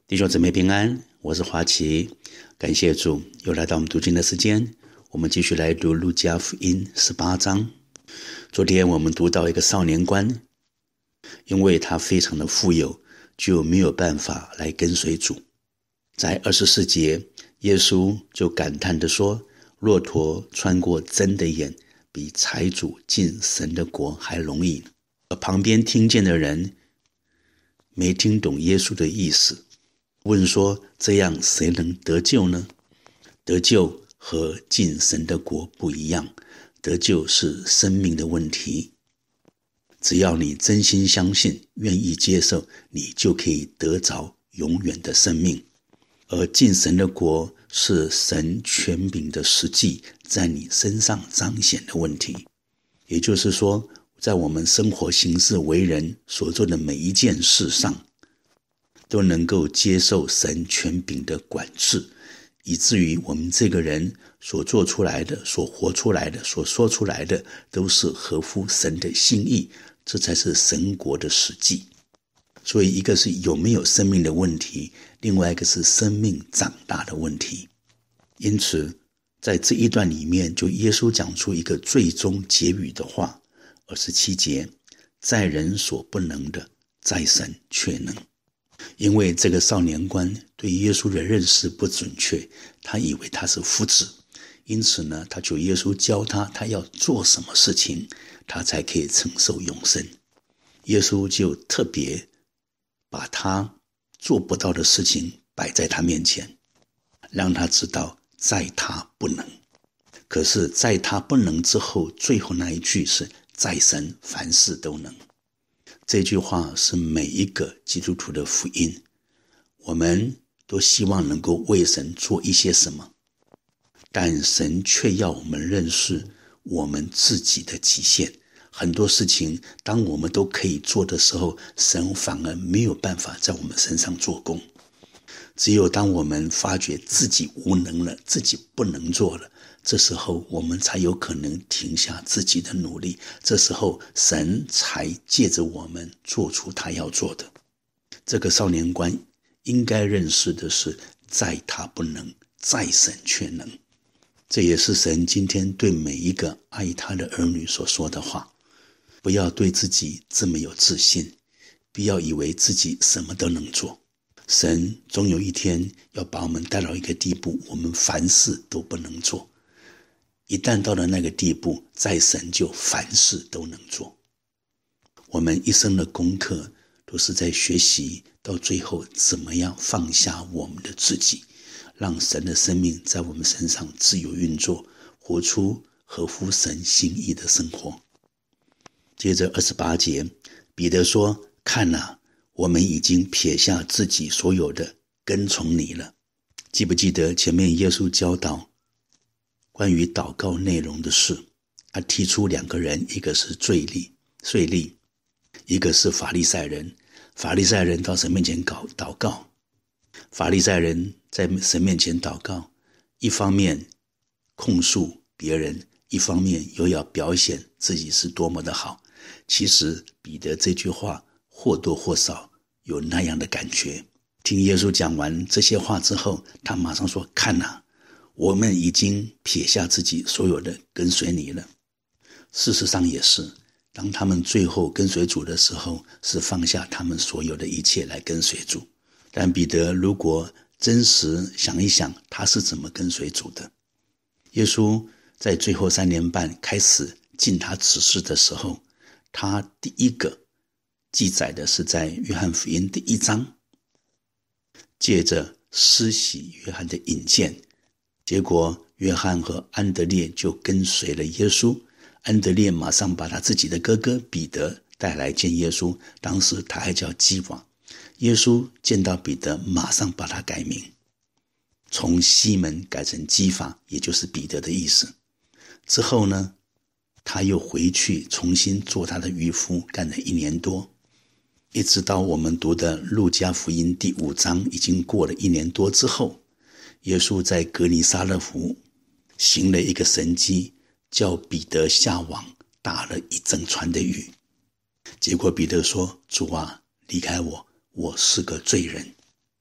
弟兄姊妹平安，我是华奇，感谢主，又来到我们读经的时间。我们继续来读路加福音18章。昨天我们读到一个少年官，因为他非常的富有，就没有办法来跟随主。在24节，耶稣就感叹地说，骆驼穿过针的眼，比财主进神的国还容易。而旁边听见的人没听懂耶稣的意思，问说，这样谁能得救呢？得救和进神的国不一样，得救是生命的问题。只要你真心相信，愿意接受，你就可以得着永远的生命。而进神的国是神权柄的实际在你身上彰显的问题。也就是说，在我们生活行事为人所做的每一件事上，都能够接受神权柄的管制，以至于我们这个人所做出来的、所活出来的、所说出来的，都是合乎神的心意，这才是神国的实际。所以一个是有没有生命的问题，另外一个是生命长大的问题。因此在这一段里面，就耶稣讲出一个最终结语的话。27节，在人所不能的，在神却能。因为这个少年官对耶稣的认识不准确，他以为他是夫子，因此呢，他求耶稣教他要做什么事情，他才可以承受永生。耶稣就特别把他做不到的事情摆在他面前，让他知道在他不能。可是在他不能之后，最后那一句是在神凡事都能。这句话是每一个基督徒的福音，我们都希望能够为神做一些什么，但神却要我们认识我们自己的极限。很多事情当我们都可以做的时候，神反而没有办法在我们身上做工。只有当我们发觉自己无能了，自己不能做了，这时候我们才有可能停下自己的努力，这时候神才借着我们做出他要做的。这个少年官应该认识的是，在他不能，在神却能。这也是神今天对每一个爱他的儿女所说的话。不要对自己这么有自信，不要以为自己什么都能做。神总有一天要把我们带到一个地步，我们凡事都不能做。一旦到了那个地步，在神就凡事都能做。我们一生的功课都是在学习，到最后怎么样放下我们的自己，让神的生命在我们身上自由运作，活出合乎神心意的生活。接着28节，彼得说，看啊，我们已经撇下自己所有的，跟从你了。记不记得前面耶稣教导关于祷告内容的事？他提出两个人，一个是税吏，一个是法利赛人。法利赛人到神面前祷告，法利赛人在神面前祷告，一方面控诉别人，一方面又要表现自己是多么的好。其实彼得这句话或多或少有那样的感觉。听耶稣讲完这些话之后，他马上说，看啊，我们已经撇下自己所有的，跟随你了。事实上也是，当他们最后跟随主的时候，是放下他们所有的一切来跟随主。但彼得如果真实想一想，他是怎么跟随主的？耶稣在最后3年半开始尽他指示的时候，他第一个记载的是在约翰福音第1章，借着施洗约翰的引荐，结果约翰和安德烈就跟随了耶稣。安德烈马上把他自己的哥哥彼得带来见耶稣，当时他还叫基法。耶稣见到彼得，马上把他改名，从西门改成基法，也就是彼得的意思。之后呢，他又回去重新做他的渔夫，干了1年多，一直到我们读的路加福音第5章，已经过了1年多之后，耶稣在革尼撒勒湖行了一个神迹，叫彼得下网打了一整船的鱼。结果彼得说，主啊，离开我，我是个罪人。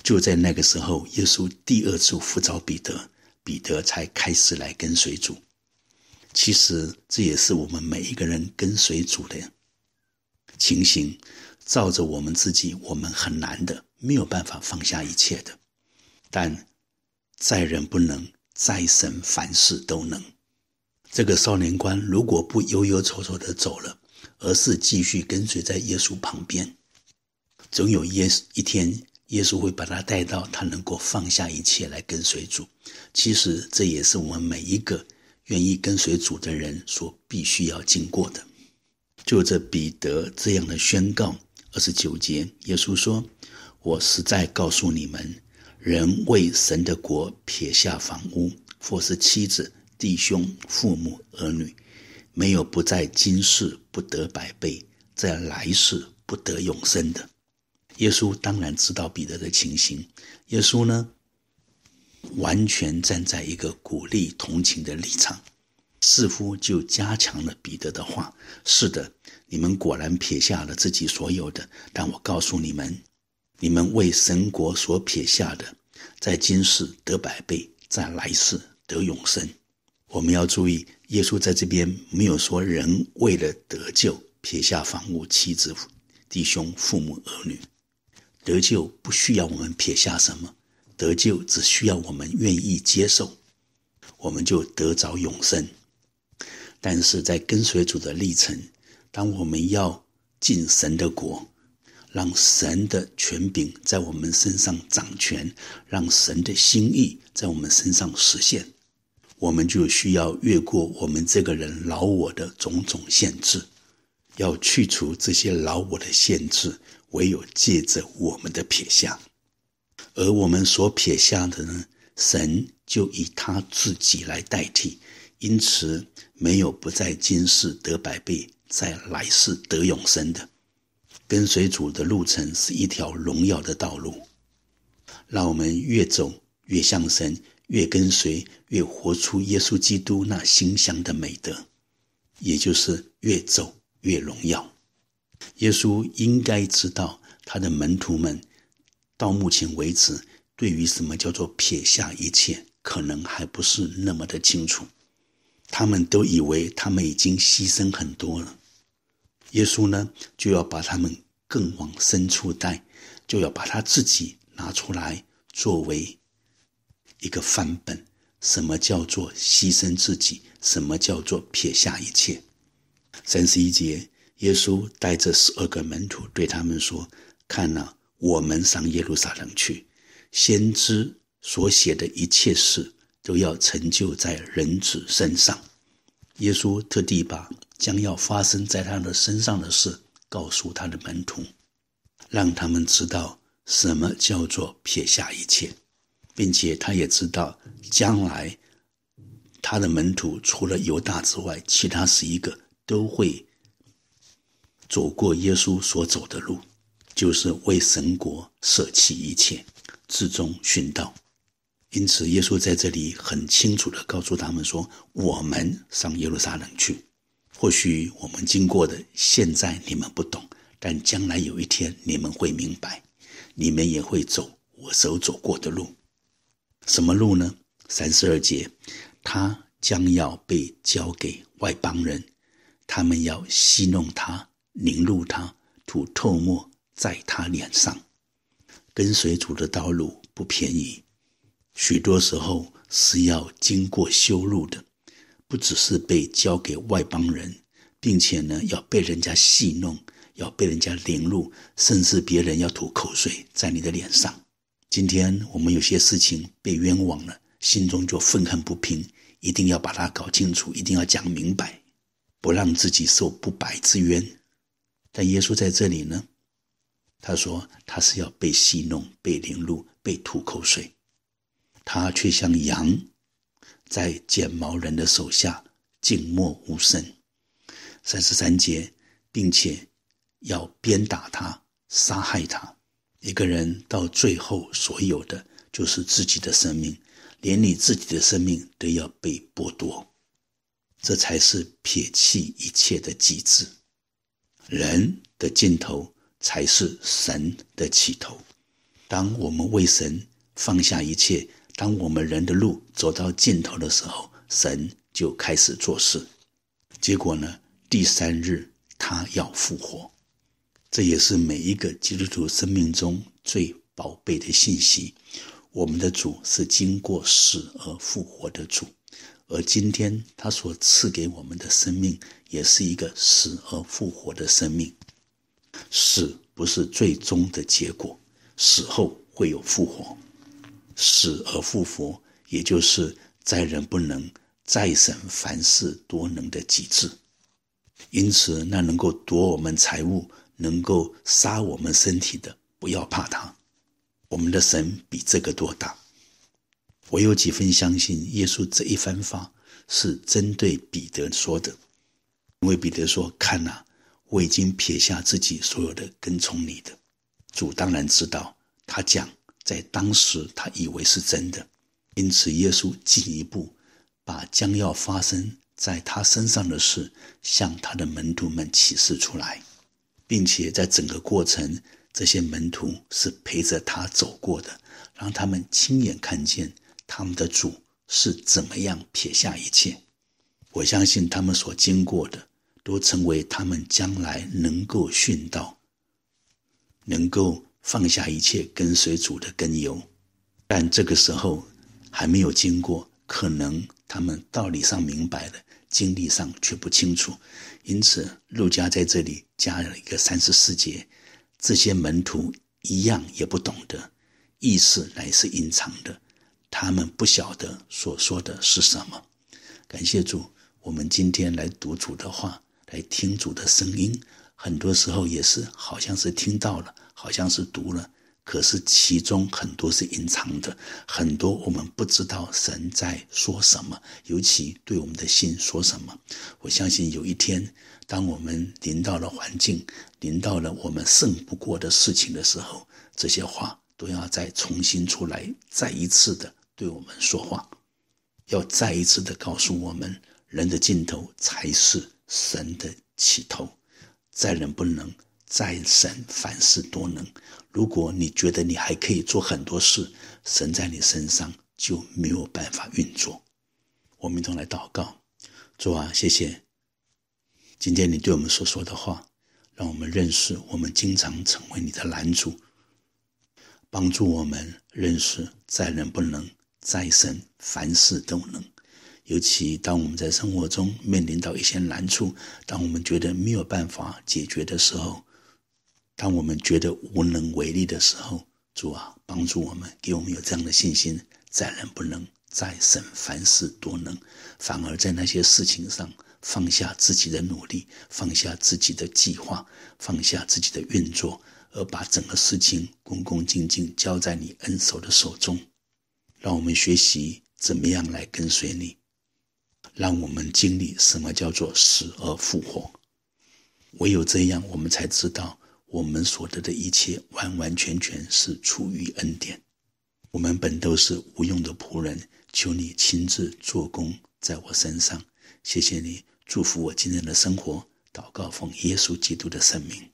就在那个时候，耶稣第二次呼召彼得，彼得才开始来跟随主。其实这也是我们每一个人跟随主的情形，照着我们自己，我们很难的，没有办法放下一切的。但在人不能，在神凡事都能。这个少年官如果不忧忧愁愁的走了，而是继续跟随在耶稣旁边，总有一天耶稣会把他带到他能够放下一切来跟随主。其实这也是我们每一个愿意跟随主的人所必须要经过的。就这彼得这样的宣告，29节耶稣说，我实在告诉你们，人为神的国撇下房屋，或是妻子、弟兄、父母、儿女，没有不在今世不得百倍，在来世不得永生的。耶稣当然知道彼得的情形，耶稣呢，完全站在一个鼓励同情的立场，似乎就加强了彼得的话。是的，你们果然撇下了自己所有的，但我告诉你们，你们为神国所撇下的，在今世得百倍，在来世得永生。我们要注意，耶稣在这边没有说人为了得救撇下房屋、妻子、弟兄、父母、儿女。得救不需要我们撇下什么，得救只需要我们愿意接受，我们就得着永生。但是在跟随主的历程，当我们要进神的国，让神的权柄在我们身上掌权，让神的心意在我们身上实现，我们就需要越过我们这个人老我的种种限制。要去除这些老我的限制，唯有借着我们的撇下。而我们所撇下的呢，神就以他自己来代替，因此没有不在今世得百倍，在来世得永生的。跟随主的路程是一条荣耀的道路，让我们越走越像神，越跟随越活出耶稣基督那馨香的美德，也就是越走越荣耀。耶稣应该知道他的门徒们到目前为止对于什么叫做撇下一切可能还不是那么的清楚，他们都以为他们已经牺牲很多了。耶稣呢，就要把他们更往深处带，就要把他自己拿出来作为一个范本。什么叫做牺牲自己？什么叫做撇下一切？31节，耶稣带着12个门徒对他们说，看啊，我们上耶路撒冷去，先知所写的一切事都要成就在人子身上。耶稣特地把将要发生在他的身上的事告诉他的门徒，让他们知道什么叫做撇下一切，并且他也知道将来他的门徒除了犹大之外，其他11个都会走过耶稣所走的路，就是为神国舍弃一切，至终殉道。因此耶稣在这里很清楚地告诉他们说，我们上耶路撒冷去。或许我们经过的现在你们不懂，但将来有一天你们会明白，你们也会走我所走过的路。什么路呢？32节，他将要被交给外邦人，他们要戏弄他，凌辱他，吐唾沫在他脸上。跟随主的道路不便宜，许多时候是要经过羞辱的，不只是被交给外邦人，并且呢，要被人家戏弄，要被人家凌辱，甚至别人要吐口水在你的脸上。今天我们有些事情被冤枉了，心中就愤恨不平，一定要把它搞清楚，一定要讲明白，不让自己受不白之冤。但耶稣在这里呢，他说他是要被戏弄，被凌辱，被吐口水，他却像羊在剪毛人的手下静默无声。33节，并且要鞭打他，杀害他。一个人到最后所有的就是自己的生命，连你自己的生命都要被剥夺，这才是撇弃一切的极致。人的尽头才是神的起头。 当我们为神放下一切，当我们人的路走到尽头的时候，神就开始做事。结果呢，第3日他要复活。这也是每一个基督徒生命中最宝贝的信息。我们的主是经过死而复活的主，而今天他所赐给我们的生命也是一个死而复活的生命。死不是最终的结果，死后会有复活。死而复活，也就是在人不能，在神凡事多能的极致。因此，那能够夺我们财物，能够杀我们身体的，不要怕他。我们的神比这个多大。我有几分相信耶稣这一番话是针对彼得说的，因为彼得说，看啊，我已经撇下自己所有的跟从你的。主当然知道，他讲在当时他以为是真的，因此耶稣进一步把将要发生在他身上的事向他的门徒们启示出来，并且在整个过程，这些门徒是陪着他走过的，让他们亲眼看见他们的主是怎么样撇下一切。我相信他们所经过的都成为他们将来能够殉道，能够放下一切跟随主的根由。但这个时候还没有经过，可能他们道理上明白了，经历上却不清楚。因此路加在这里加了一个34节，这些门徒一样也不懂得，意思乃是隐藏的，他们不晓得所说的是什么。感谢主，我们今天来读主的话，来听主的声音，很多时候也是好像是听到了，好像是读了，可是其中很多是隐藏的，很多我们不知道神在说什么，尤其对我们的心说什么。我相信有一天，当我们临到了环境，临到了我们胜不过的事情的时候，这些话都要再重新出来，再一次的对我们说话，要再一次的告诉我们，人的尽头才是神的起头。在人不能，在神凡事多能。如果你觉得你还可以做很多事，神在你身上就没有办法运作。我们一同来祷告。主啊，谢谢今天你对我们所说的话，让我们认识我们经常成为你的拦阻，帮助我们认识在人不能，在神凡事都能。尤其当我们在生活中面临到一些难处，当我们觉得没有办法解决的时候，当我们觉得无能为力的时候，主啊，帮助我们，给我们有这样的信心，在人不能，在神凡事多能。反而在那些事情上放下自己的努力，放下自己的计划，放下自己的运作，而把整个事情恭恭敬敬交在你恩手的手中。让我们学习怎么样来跟随你，让我们经历什么叫做死而复活。唯有这样，我们才知道我们所得的一切完完全全是出于恩典。我们本都是无用的仆人，求你亲自做工在我身上。谢谢你祝福我今天的生活，祷告奉耶稣基督的圣名。